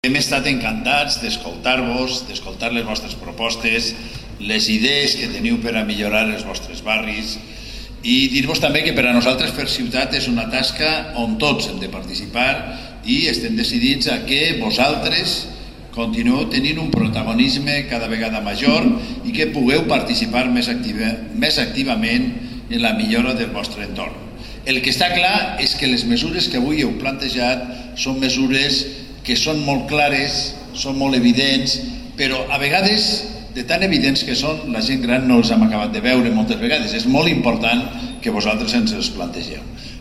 Hem estat encantats d'escoltar-vos, d'escoltar les vostres propostes, les idees que teniu per a millorar els vostres barris i dir-vos també que per a nosaltres fer ciutat és una tasca on tots hem de participar i estem decidits a que vosaltres continueu tenint un protagonisme cada vegada major i que pugueu participar més activament en la millora del vostre entorn. El que està clar és que les mesures que avui heu plantejat són mesures que són molt clares, són molt evidents, però a vegades, de tan evidents que són, la gent gran no els hem acabat de veure moltes vegades. És molt important que vosaltres ens els plantegeu.